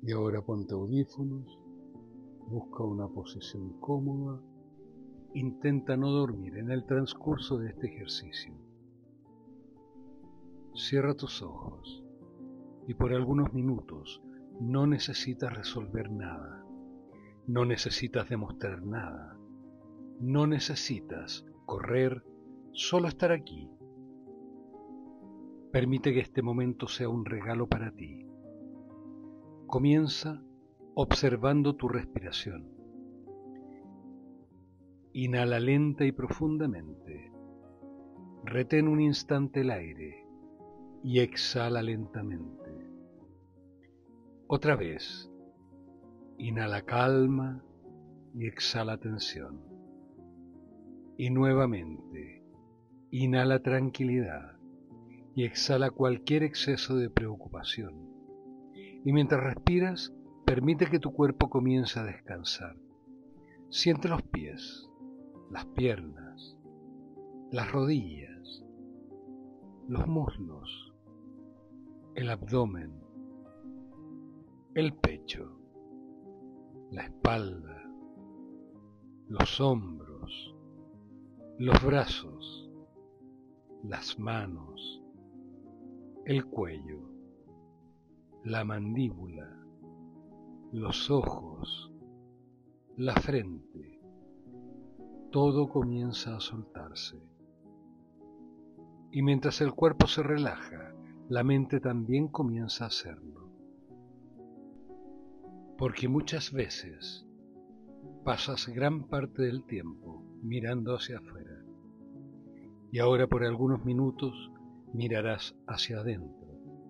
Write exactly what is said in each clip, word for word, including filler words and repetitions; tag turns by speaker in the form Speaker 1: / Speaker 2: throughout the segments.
Speaker 1: Y ahora ponte audífonos, busca una posición cómoda, intenta no dormir en el transcurso de este ejercicio. Cierra tus ojos y por algunos minutos no necesitas resolver nada, no necesitas demostrar nada, no necesitas correr, solo estar aquí. Permite que este momento sea un regalo para ti. Comienza observando tu respiración. Inhala lenta y profundamente. Retén un instante el aire y exhala lentamente. Otra vez. Inhala calma y exhala tensión. Y nuevamente. Inhala tranquilidad y exhala cualquier exceso de preocupación. Y mientras respiras, permite que tu cuerpo comience a descansar. Siente los pies, las piernas, las rodillas, los muslos, el abdomen, el pecho, la espalda, los hombros, los brazos, las manos, el cuello, la mandíbula, los ojos, la frente. Todo comienza a soltarse. Y mientras el cuerpo se relaja, la mente también comienza a hacerlo. Porque muchas veces pasas gran parte del tiempo mirando hacia afuera. Y ahora por algunos minutos mirarás hacia adentro.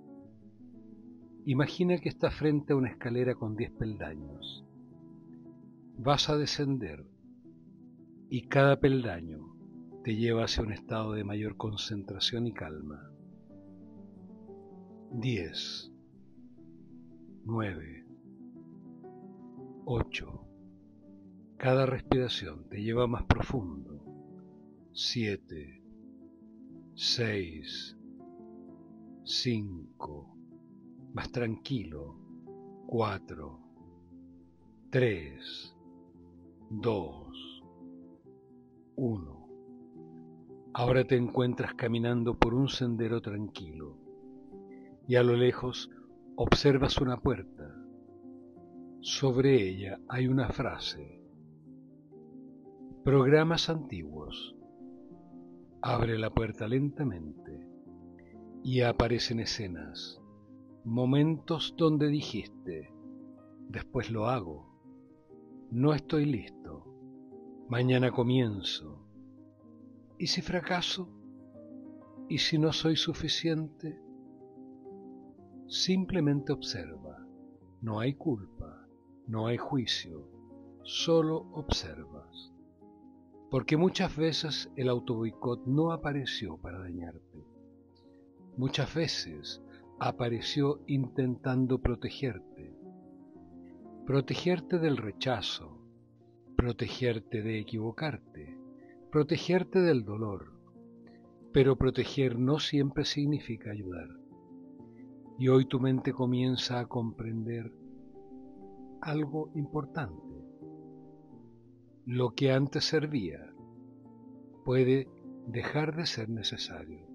Speaker 1: Imagina que estás frente a una escalera con diez peldaños. Vas a descender y cada peldaño te lleva hacia un estado de mayor concentración y calma. Diez, nueve, ocho. Cada respiración te lleva más profundo. Siete, seis, cinco. Más tranquilo. Cuatro, tres, dos, uno. Ahora te encuentras caminando por un sendero tranquilo y a lo lejos observas una puerta. Sobre ella hay una frase: programas antiguos. Abre la puerta lentamente y aparecen escenas, momentos donde dijiste: después lo hago, no estoy listo, mañana comienzo. ¿Y si fracaso? ¿Y si no soy suficiente? Simplemente observa, no hay culpa, no hay juicio, solo observas. Porque muchas veces el autoboicot no apareció para dañarte. Muchas veces apareció intentando protegerte. Protegerte del rechazo, protegerte de equivocarte, protegerte del dolor. Pero proteger no siempre significa ayudar. Y hoy tu mente comienza a comprender algo importante. Lo que antes servía puede dejar de ser necesario.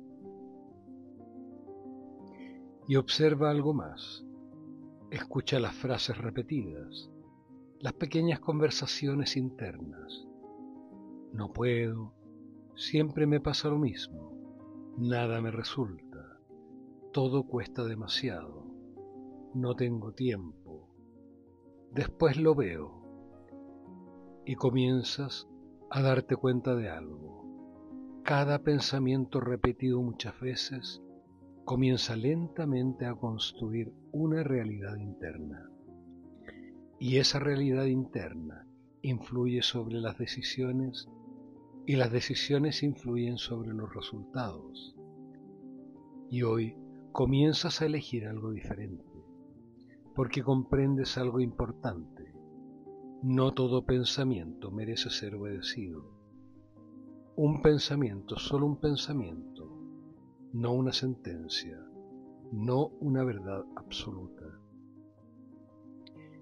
Speaker 1: Y observa algo más. Escucha las frases repetidas, las pequeñas conversaciones internas. No puedo, siempre me pasa lo mismo, nada me resulta, todo cuesta demasiado, no tengo tiempo, después lo veo. Y comienzas a darte cuenta de algo. Cada pensamiento repetido muchas veces comienza lentamente a construir una realidad interna. Y esa realidad interna influye sobre las decisiones y las decisiones influyen sobre los resultados. Y hoy comienzas a elegir algo diferente, porque comprendes algo importante. No todo pensamiento merece ser obedecido. Un pensamiento, solo un pensamiento, no una sentencia, no una verdad absoluta.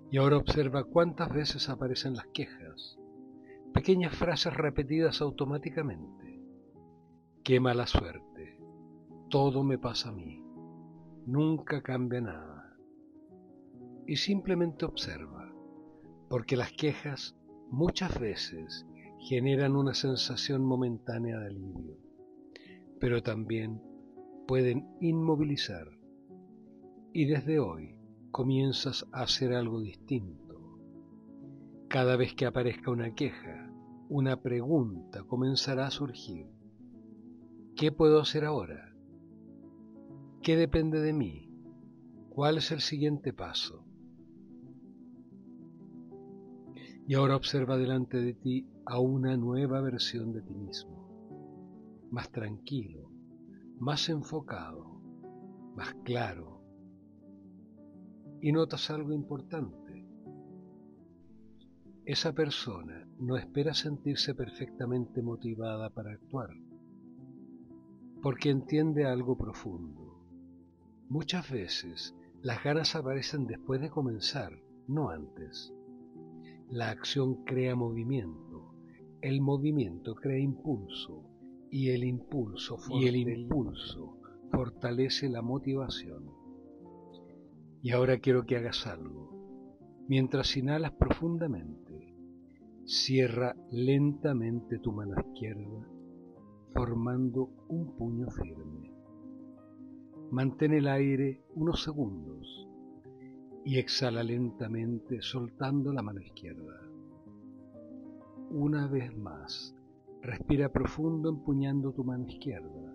Speaker 1: Y ahora observa cuántas veces aparecen las quejas, pequeñas frases repetidas automáticamente. Qué mala suerte, todo me pasa a mí, nunca cambia nada. Y simplemente observa, porque las quejas muchas veces generan una sensación momentánea de alivio, pero también pueden inmovilizar. Y desde hoy comienzas a hacer algo distinto. Cada vez que aparezca una queja, una pregunta comenzará a surgir. ¿Qué puedo hacer ahora? ¿Qué depende de mí? ¿Cuál es el siguiente paso? Y ahora observa delante de ti a una nueva versión de ti mismo, más tranquilo, más enfocado, más claro. Y notas algo importante. Esa persona no espera sentirse perfectamente motivada para actuar, porque entiende algo profundo. Muchas veces las ganas aparecen después de comenzar, no antes. La acción crea movimiento, el movimiento crea impulso, y el impulso, y el impulso fortalece la motivación. Y ahora quiero que hagas algo. Mientras inhalas profundamente, cierra lentamente tu mano izquierda, formando un puño firme. Mantén el aire unos segundos y exhala lentamente soltando la mano izquierda. Una vez más, respira profundo empuñando tu mano izquierda.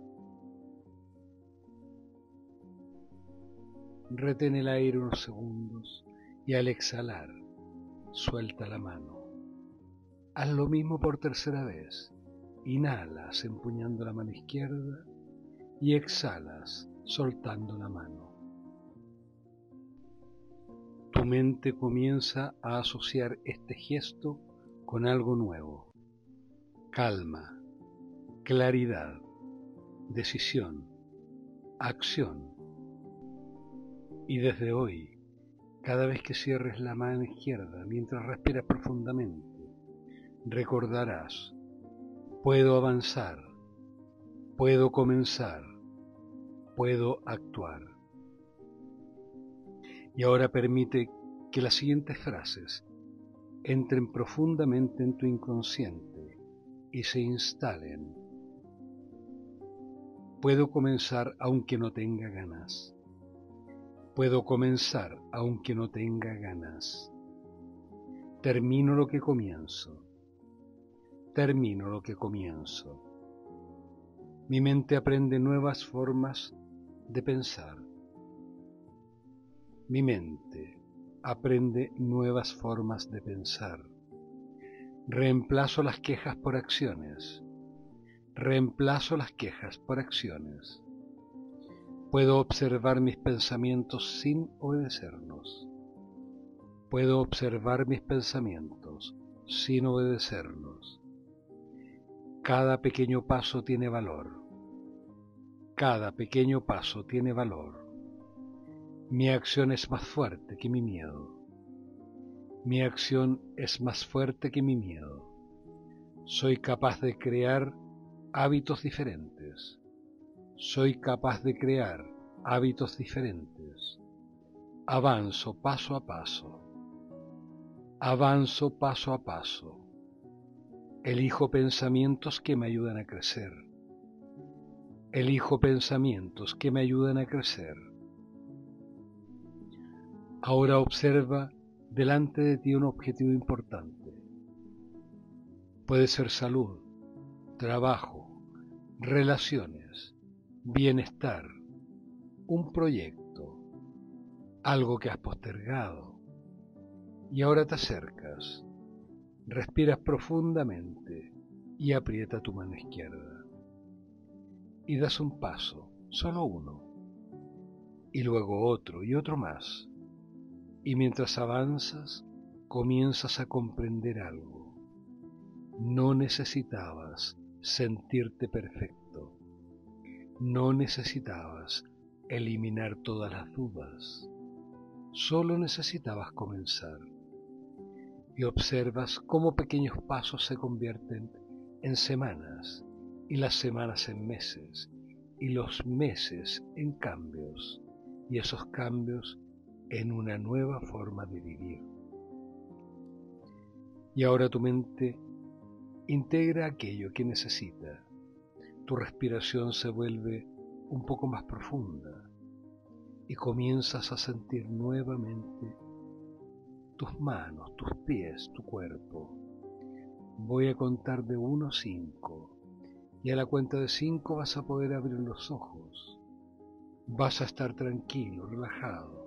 Speaker 1: Retén el aire unos segundos y al exhalar, suelta la mano. Haz lo mismo por tercera vez. Inhalas empuñando la mano izquierda y exhalas soltando la mano. Tu mente comienza a asociar este gesto con algo nuevo. Calma, claridad, decisión, acción. Y desde hoy, cada vez que cierres la mano izquierda mientras respiras profundamente, recordarás: puedo avanzar, puedo comenzar, puedo actuar. Y ahora permite que las siguientes frases entren profundamente en tu inconsciente y se instalen. Puedo comenzar aunque no tenga ganas. Puedo comenzar aunque no tenga ganas. Termino lo que comienzo. Termino lo que comienzo. Mi mente aprende nuevas formas de pensar. Mi mente aprende nuevas formas de pensar. Reemplazo las quejas por acciones. Reemplazo las quejas por acciones. Puedo observar mis pensamientos sin obedecerlos. Puedo observar mis pensamientos sin obedecerlos. Cada pequeño paso tiene valor. Cada pequeño paso tiene valor. Mi acción es más fuerte que mi miedo. Mi acción es más fuerte que mi miedo. Soy capaz de crear hábitos diferentes. Soy capaz de crear hábitos diferentes. Avanzo paso a paso. Avanzo paso a paso. Elijo pensamientos que me ayudan a crecer. Elijo pensamientos que me ayudan a crecer. Ahora observa delante de ti un objetivo importante. Puede ser salud, trabajo, relaciones, bienestar, un proyecto, algo que has postergado. Y ahora te acercas, respiras profundamente y aprieta tu mano izquierda. Y das un paso, solo uno, y luego otro y otro más. Y mientras avanzas, comienzas a comprender algo. No necesitabas sentirte perfecto. No necesitabas eliminar todas las dudas. Solo necesitabas comenzar. Y observas cómo pequeños pasos se convierten en semanas, y las semanas en meses, y los meses en cambios, y esos cambios en una nueva forma de vivir. Y ahora tu mente integra aquello que necesita. Tu respiración se vuelve un poco más profunda y comienzas a sentir nuevamente tus manos, tus pies, tu cuerpo. Voy a contar de uno a cinco y a la cuenta de cinco vas a poder abrir los ojos. Vas a estar tranquilo, relajado.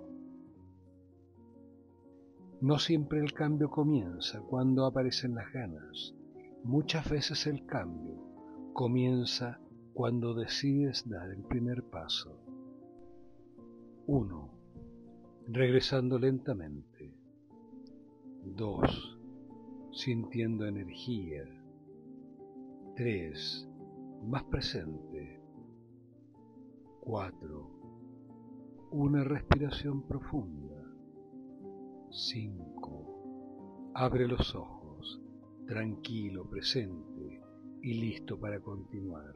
Speaker 1: No siempre el cambio comienza cuando aparecen las ganas. Muchas veces el cambio comienza cuando decides dar el primer paso. uno. Regresando lentamente. dos. Sintiendo energía. tres. Más presente. cuatro. Una respiración profunda. cinco. Abre los ojos, tranquilo, presente y listo para continuar.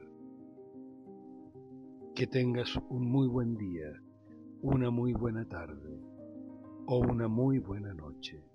Speaker 1: Que tengas un muy buen día, una muy buena tarde o una muy buena noche.